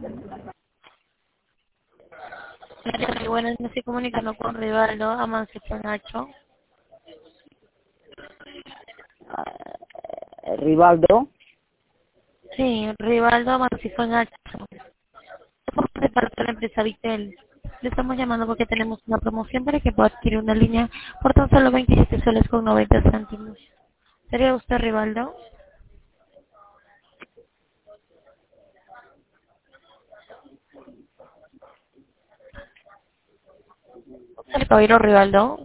Muy buenas, me estoy comunicando con Rivaldo Amancio Nacho. Rivaldo. Sí, Rivaldo Amancio Nacho. Somos de parte de la empresa Vitel. Le estamos llamando porque tenemos una promoción para que pueda adquirir una línea por tan solo 27 soles con 90 céntimos. ¿Sería usted Rivaldo? ¿El caballero Rivaldo?